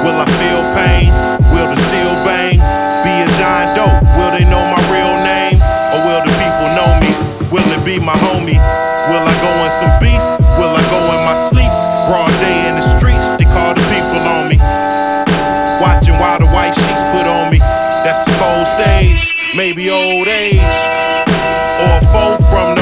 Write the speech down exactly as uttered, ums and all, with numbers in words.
Will I feel pain? Will the steel bang? Be a giant dope? Will they know my real name? Or will the people know me? Will it be my homie? Will I go in some beef? Will I go in my sleep? Broad day in the streets, they call the people on me. Watching while the white sheets put on me. That's a cold stage, maybe old age, or a foe from the